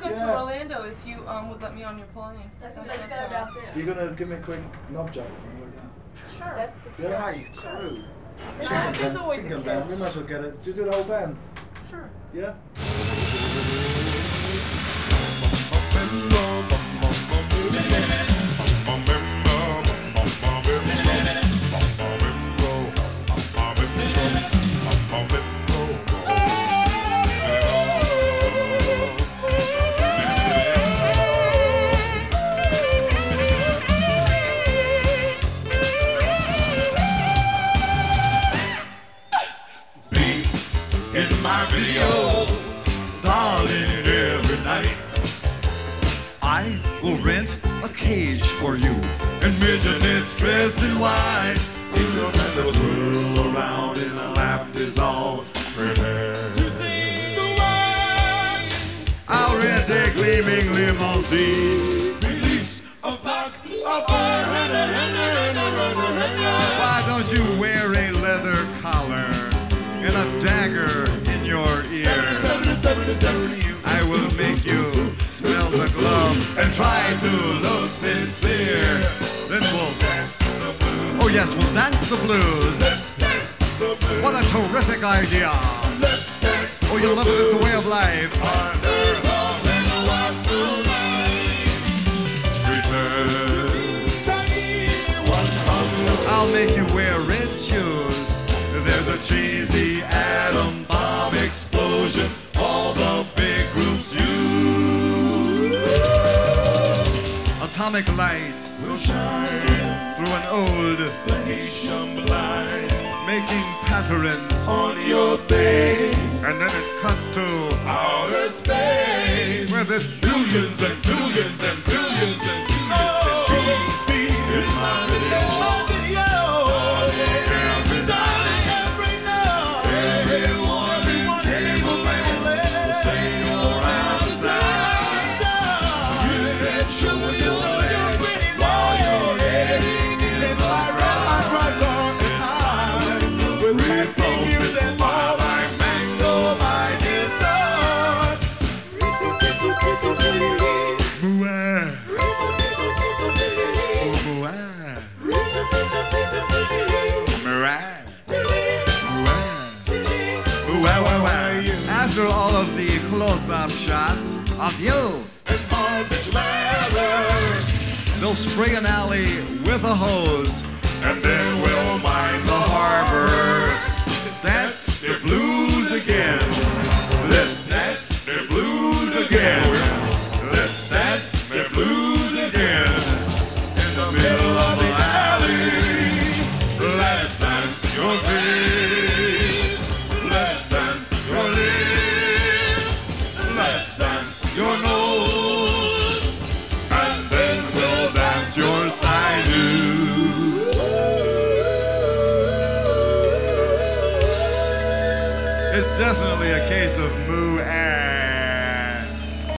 go to Orlando if you would let me on your plane. That's what they said about this. You're gonna give me a quick knob job? Sure. That's the Nice crew. There's always a Band. catch. We might as well get it. Do you do the whole band? Sure. Yeah? In my video, darling, every night I will rent a cage for you and midgets dressed in white. Tingle and little twirl around in a lap is all prepared to see the world. I'll rent a gleaming limousine, release a flock of birds. Why don't you wear a leather collar and a dagger in your ear? I will make you smell the glove and try to look sincere. Then we'll dance the blues. Oh yes, we'll dance the blues. Let's dance the blues. What a terrific idea. Let's dance. Oh, you'll love it, it's a way of life. Under the white moonlight. Return. I'll make you wear red shoes. There's a cheesy atom bomb explosion all the big groups use. Atomic light will shine through an old Venetian blind, making patterns on your face. And then it cuts to outer space, where there's billions and billions and billions and billions and billions in my video. After all of the close-up shots of you and my bitch ladder, they'll spray an alley with a hose, and then we'll mine the harbor. That's the blues again. Let's dance the blues again. Let's dance the blues again. In the middle of the alley, let's dance your face. Let's dance your lips. Let's dance your nose. And then we'll dance your sinews. It's definitely a case of moo